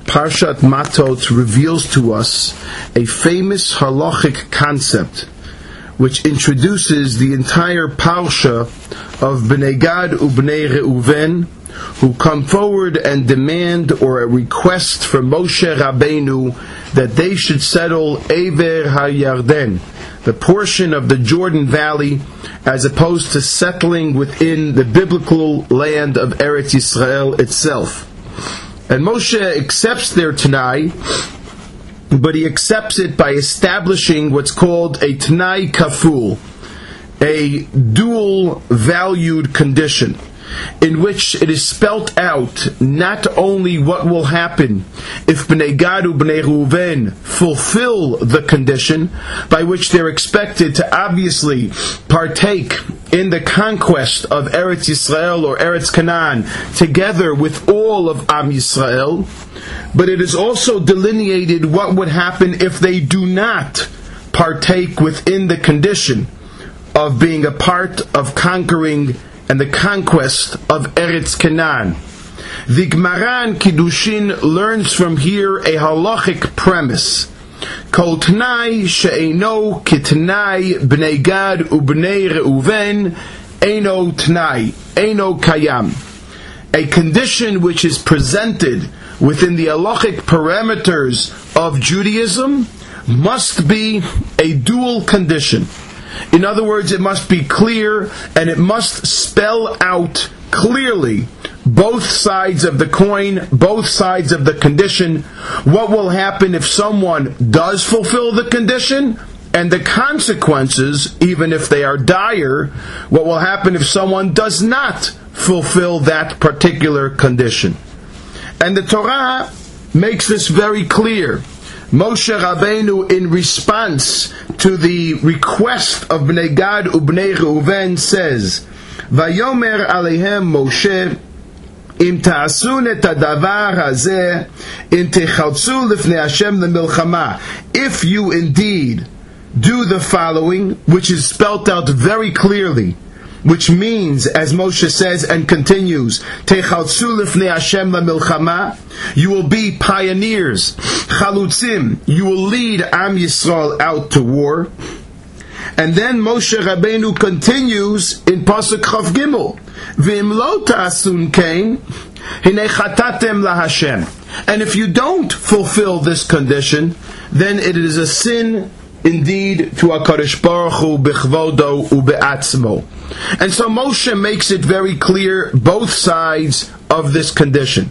Parshat Matot reveals to us a famous halachic concept which introduces the entire parsha of Bnei Gad u'Bnei Reuven, who come forward and demand or request from Moshe Rabbeinu that they should settle Ever HaYarden, the portion of the Jordan Valley, as opposed to settling within the biblical land of Eretz Yisrael itself. And Moshe accepts their Tanai, but he accepts it by establishing what's called a Tanai Kaful, a dual-valued condition, in which it is spelt out not only what will happen if Bnei Gad u'Bnei Reuven fulfill the condition by which they're expected to obviously partake in the conquest of Eretz Yisrael or Eretz Canaan together with all of Am Yisrael, but it is also delineated what would happen if they do not partake within the condition of being a part of conquering and the conquest of Eretz Canaan. The Gemara in Kiddushin learns from here a halachic premise. Kol Tnai she'eino kitnai Bnei Gad u'Bnei Reuven eino Tnai, eino Kayam. A condition which is presented within the halachic parameters of Judaism must be a dual condition. In other words, it must be clear and it must spell out clearly both sides of the coin, both sides of the condition, what will happen if someone does fulfill the condition, and the consequences, even if they are dire, what will happen if someone does not fulfill that particular condition. And the Torah makes this very clear. Moshe Rabbeinu, in response to the request of Bnei Gad u'Bnei Reuven, says, Vayomer alehem Moshe, Im ta'asun et hadavar hazeh, im techaltzu lifnei Hashem lemilchama. If you indeed do the following, which is spelt out very clearly, which means, as Moshe says and continues, Techaltzu lifnei Hashem lemilchama, you will be pioneers, chalutzim, you will lead Am Yisrael out to war. And then Moshe Rabbeinu continues in Pasuk Chav Gimel, V'im lo ta'asun kein, hinei chatatem laHashem. And if you don't fulfill this condition, then it is a sin indeed to HaKadosh Baruch Hu b'chvodo u'be'atzmo. And so Moshe makes it very clear both sides of this condition.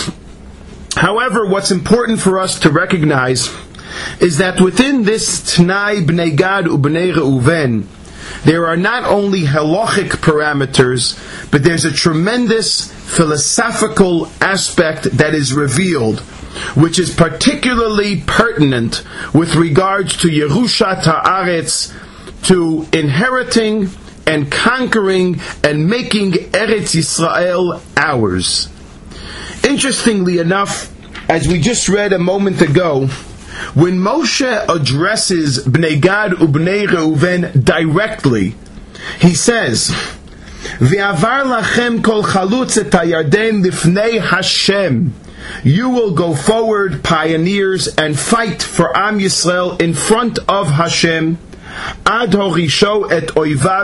However, what's important for us to recognize is that within this Tnai Bnei Gad u'Bnei Reuven, there are not only halachic parameters, but there's a tremendous philosophical aspect that is revealed, which is particularly pertinent with regards to Yerushat Haaretz, to inheriting and conquering and making Eretz Yisrael ours. Interestingly enough, as we just read a moment ago, when Moshe addresses Bnei Gad u'Bnei Reuven directly, he says, V'avar lachem kol chalutz et hayarden lifnei Hashem. You will go forward, pioneers, and fight for Am Yisrael in front of Hashem, ad horisho et oivav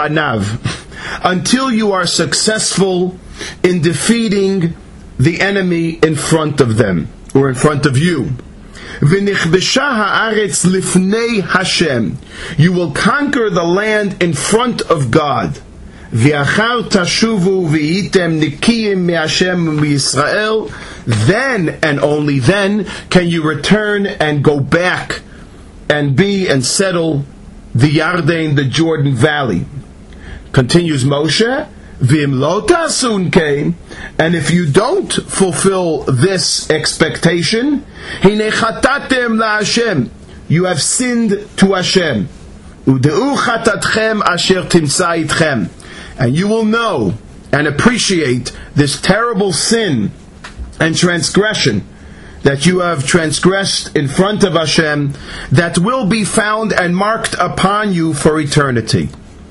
mipanav, until you are successful in defeating the enemy in front of them, or in front of you. V'nichbesha haaretz lifnei Hashem. You will conquer the land in front of God. V'achar tashuvu v'yitem nikiyim me'Hashem u'Yisrael. Then and only then can you return and go back and be and settle the Yarden, the Jordan Valley. Continues Moshe, V'im lo ta'asun kein, and if you don't fulfill this expectation, Hinei chatatem laHashem, you have sinned to Hashem. U'de'u chatatchem asher timsa itchem, and you will know and appreciate this terrible sin and transgression that you have transgressed in front of Hashem, that will be found and marked upon you for eternity.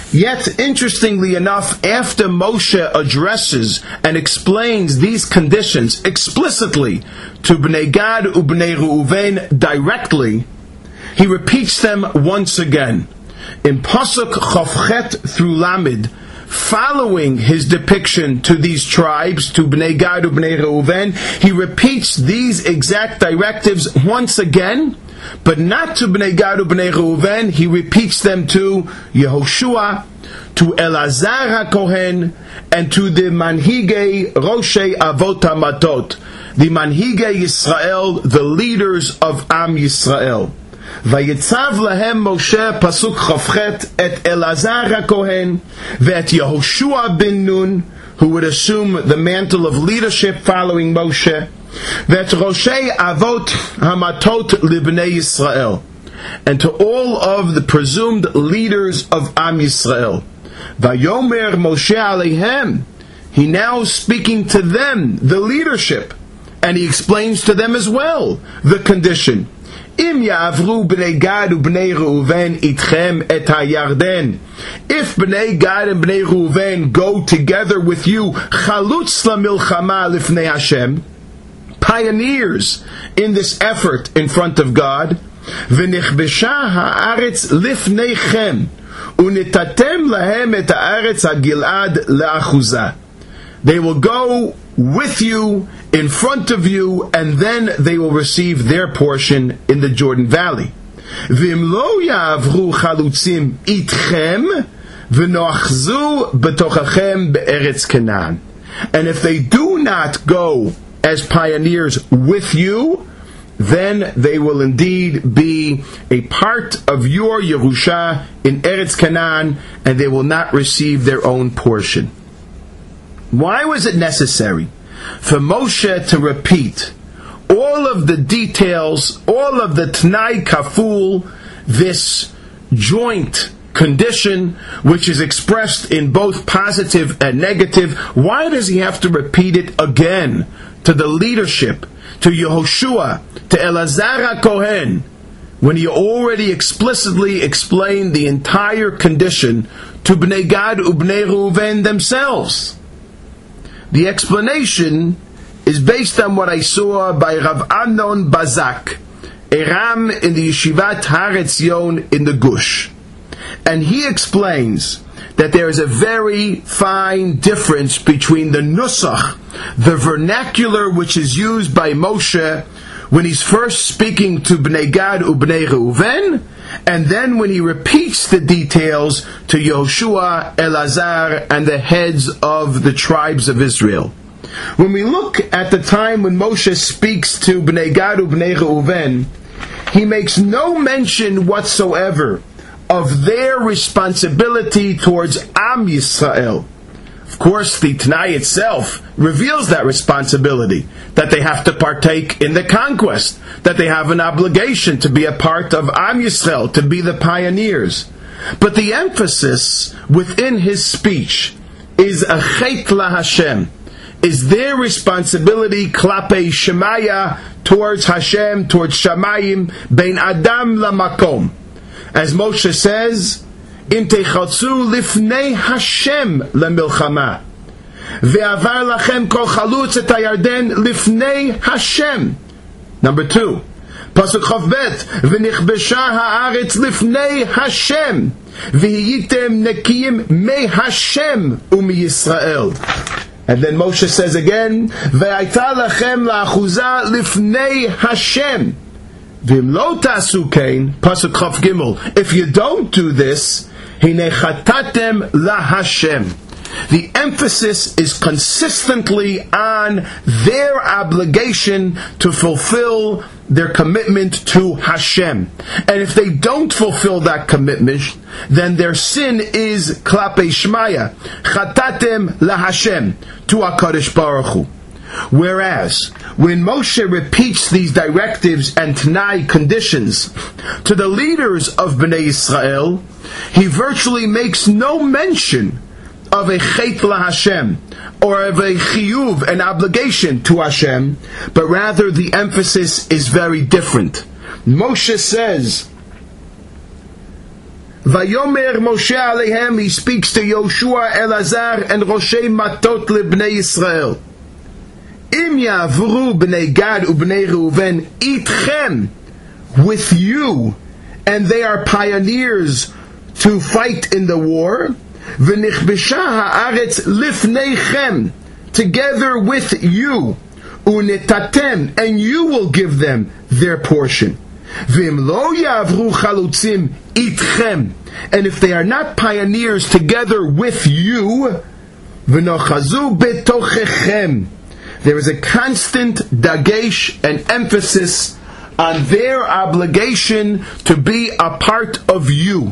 Yet, interestingly enough, after Moshe addresses and explains these conditions explicitly to Bnei Gad u'Bnei Reuven directly, he repeats them once again. In Pasuk Chavchet through Lamed, following his depiction to these tribes, to Bnei Gad u'Bnei Reuven, he repeats these exact directives once again, but not to Bnei Gad u'Bnei Reuven. He repeats them to Yehoshua, to Elazar HaKohen, and to the Manhigei Roshei Avot HaMatot, the Manhigei Yisrael, the leaders of Am Yisrael. Vayitzav lahem Moshe pasuk Chavchet et Elazar HaKohen ve'et Yehoshua bin Nun, who would assume the mantle of leadership following Moshe, ve'et Roshei Avot HaMatot libnei Yisrael, and to all of the presumed leaders of Am Yisrael. Vayomer Moshe Aleihem, he now speaking to them, the leadership, and he explains to them as well the condition. Im ya'avru bnei Gad u'bnei Reuven itchem et ha'Yarden. If bnei Gad and bnei Reuven go together with you, chalutz lamilchama lifnei Hashem, pioneers in this effort in front of God, v'nichbesha ha'aretz lifneichem, u'nitatem lahem et ha'aretz ha'gilad le'achuzah. They will go with you, in front of you, and then they will receive their portion in the Jordan Valley. V'im lo ya'avru chalutzim itchem v'noachzu b'tochachem be'eretz Canaan. And if they do not go as pioneers with you, then they will indeed be a part of your Yerusha in Eretz Canaan, and they will not receive their own portion. Why was it necessary for Moshe to repeat all of the details, all of the T'nai Kaful, this joint condition which is expressed in both positive and negative? Why does he have to repeat it again to the leadership, to Yehoshua, to Elazar HaKohen, when he already explicitly explained the entire condition to Bnei Gad u'Bnei Reuven themselves? The explanation is based on what I saw by Rav Amnon Bazak, a Ram in the Yeshivat Har Etzion in the Gush. And he explains that there is a very fine difference between the nusach, the vernacular which is used by Moshe when he's first speaking to Bnei Gad u'Bnei Reuven, and then when he repeats the details to Yehoshua, Elazar, and the heads of the tribes of Israel. When we look at the time when Moshe speaks to Bnei Gad u'Bnei Reuven, he makes no mention whatsoever of their responsibility towards Am Yisrael. Of course, the Tanai itself reveals that responsibility, that they have to partake in the conquest, that they have an obligation to be a part of Am Yisrael, to be the pioneers. But the emphasis within his speech is a chet la Hashem, is their responsibility klapei Shemaya, towards Hashem, towards Shamayim, bein Adam la Makom. As Moshe says, Im techatzu lifnei Hashem lemilchama, ve'avar lachem kol chalutz et hayarden lifnei Hashem. Number 2, pasuk Chav Bet, v'nichbesha haaretz lifnei Hashem, v'hiyitem nekiyim me Hashem u'mi Yisrael. And then Moshe says again, ve'ayta lachem la'achuzah lifnei Hashem. V'im lo ta'asu kein, pasuk Chav Gimel. If you don't do this, Hine chatatem la Hashem. The emphasis is consistently on their obligation to fulfill their commitment to Hashem. And if they don't fulfill that commitment, then their sin is klapei Shmaya, chatatem la Hashem, to HaKadosh Baruch Hu. Whereas, when Moshe repeats these directives and T'nai conditions to the leaders of Bnei Israel, he virtually makes no mention of a chet la Hashem, or of a chiyuv, an obligation to Hashem, but rather the emphasis is very different. Moshe says, Vayomer Moshe Alehem, he speaks to Yoshua, Elazar, and Roshei Matot Lebnei Yisrael. Im Yavru Bnei Gad Ubnei Reuven Itchem, with you, and they are pioneers to fight in the war. V'nichbesha ha'aretz lifneichem, together with you. Unetatem, and you will give them their portion. V'im lo yavru chalutzim itchem, and if they are not pioneers together with you, v'nochazu betochechem, there is a constant dagesh and emphasis on their obligation to be a part of you.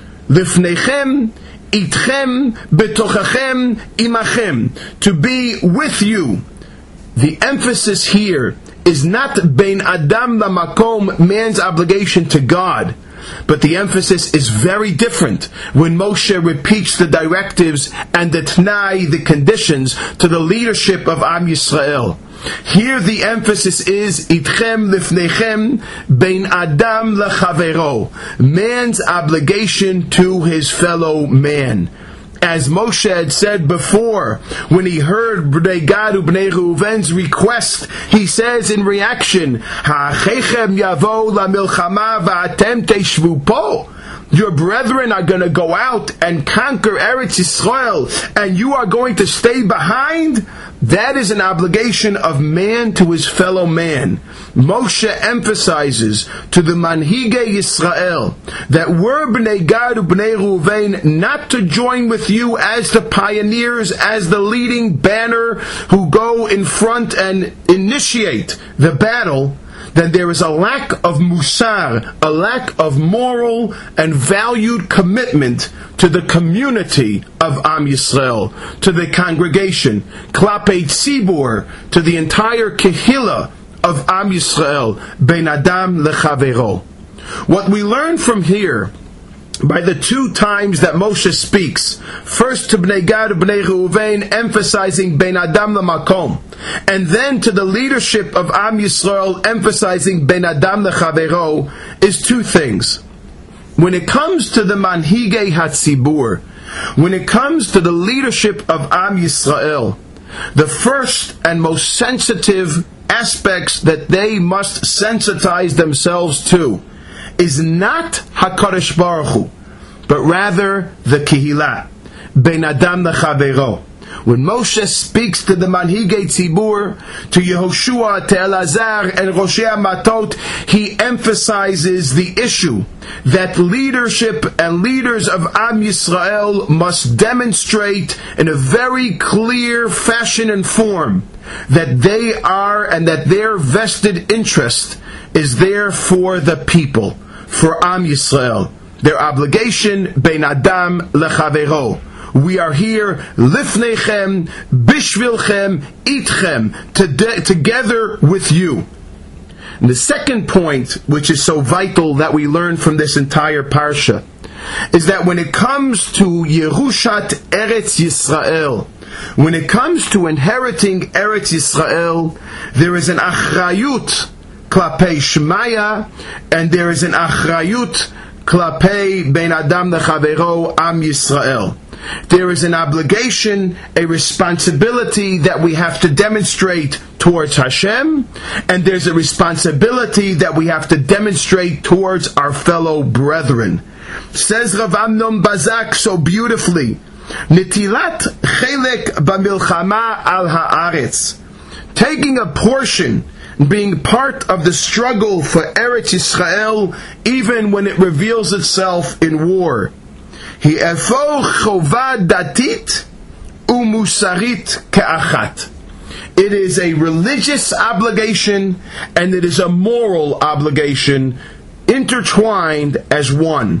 Lifneichem, itchem, betochachem, imachem, to be with you. The emphasis here is not bein adam lamakom, man's obligation to God, but the emphasis is very different when Moshe repeats the directives and the t'nai, the conditions, to the leadership of Am Yisrael. Here the emphasis is itchem lifnechem bein adam lechavero, man's obligation to his fellow man. As Moshe had said before, when he heard Bnei Gad Ubnei Reuven's request, he says in reaction, Ha'achechem yavo lamilchama va'atem teshvu po. Your brethren are going to go out and conquer Eretz Yisrael, and you are going to stay behind? That is an obligation of man to his fellow man. Moshe emphasizes to the Manhigei Yisrael that we're Bnei Gad Ubnei Reuven not to join with you as the pioneers, as the leading banner who go in front and initiate the battle. Then there is a lack of musar, a lack of moral and valued commitment to the community of Am Yisrael, to the congregation, klapei tzibur, to the entire kehillah of Am Yisrael, bein adam lechavero. What we learn from here, by the two times that Moshe speaks, first to Bnei Gad and Bnei Reuven, emphasizing bein adam lamakom, and then to the leadership of Am Yisrael, emphasizing bein adam lechavero, is two things. When it comes to the manhigei hatzibur, when it comes to the leadership of Am Yisrael, the first and most sensitive aspects that they must sensitize themselves to is not HaKadosh Baruch Hu, but rather the Kehillah, Bein Adam Lechavero. When Moshe speaks to the Manhigei Tzibur, to Yehoshua, to Elazar, and Roshei Matot, he emphasizes the issue that leadership and leaders of Am Yisrael must demonstrate in a very clear fashion and form that they are and that their vested interest is there for the people, for Am Yisrael. Their obligation, Bein Adam Lechavero. We are here, lifnechem, bishvilchem, itchem, together with you. And the second point, which is so vital that we learn from this entire parsha, is that when it comes to Yerushat Eretz Yisrael, when it comes to inheriting Eretz Yisrael, there is an achrayut klapei Shmaya, and there is an achrayut klapei Bein Adam Lechavero Am Yisrael. There is an obligation, a responsibility that we have to demonstrate towards Hashem, and there's a responsibility that we have to demonstrate towards our fellow brethren. Says Rav Amnon Bazak so beautifully, Nitilat chelek b'milchama al haaretz, taking a portion, being part of the struggle for Eretz Yisrael, even when it reveals itself in war. Hi efo chova datit umusarit ke'achat. It is a religious obligation and it is a moral obligation intertwined as one.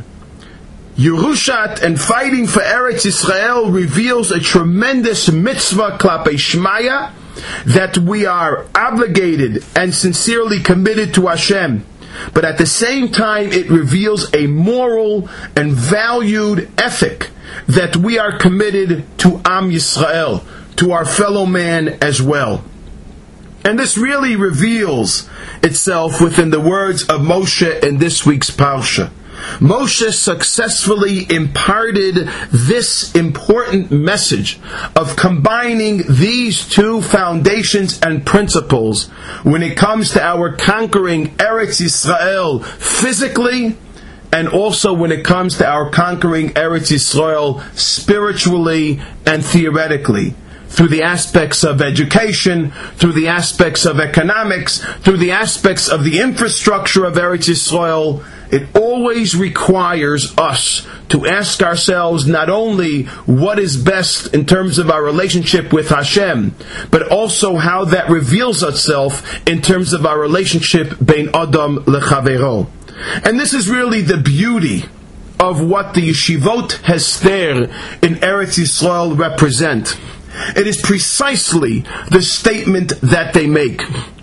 Yerushat and fighting for Eretz Yisrael reveals a tremendous mitzvah klapei Shmaya that we are obligated and sincerely committed to Hashem. But at the same time, it reveals a moral and valued ethic that we are committed to Am Yisrael, to our fellow man as well. And this really reveals itself within the words of Moshe in this week's Parsha. Moshe successfully imparted this important message of combining these two foundations and principles when it comes to our conquering Eretz Yisrael physically, and also when it comes to our conquering Eretz Yisrael spiritually and theoretically, through the aspects of education, through the aspects of economics, through the aspects of the infrastructure of Eretz Yisrael. It always requires us to ask ourselves not only what is best in terms of our relationship with Hashem, but also how that reveals itself in terms of our relationship bein Adam lechavero. And this is really the beauty of what the Yeshivot Hester in Eretz Yisrael represent. It is precisely the statement that they make.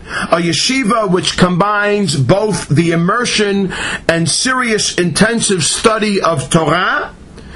A yeshiva which combines both the immersion and serious intensive study of Torah,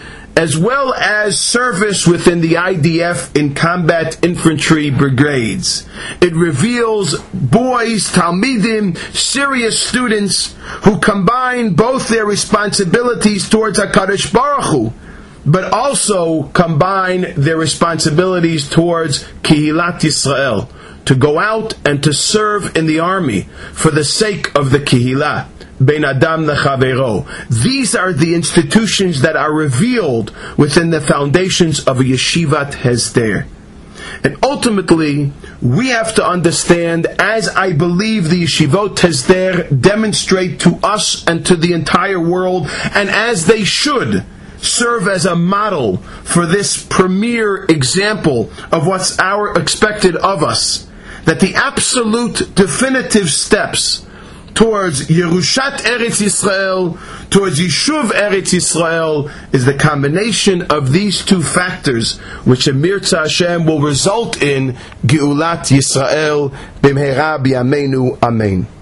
as well as service within the IDF in combat infantry brigades. It reveals boys, Talmidim, serious students who combine both their responsibilities towards HaKadosh Baruch Hu, but also combine their responsibilities towards Kehilat Yisrael, to go out and to serve in the army for the sake of the Kehillah, bein Adam lechavero. These are the institutions that are revealed within the foundations of a Yeshivat Hesder. And ultimately, we have to understand, as I believe the Yeshivot Hesder demonstrate to us and to the entire world, and as they should serve as a model for this premier example of what's expected of us, that the absolute definitive steps towards Yerushat Eretz Yisrael, towards Yishuv Eretz Yisrael, is the combination of these two factors, which Emirtza Hashem will result in Geulat Yisrael b'mehera b'yameinu. Amen.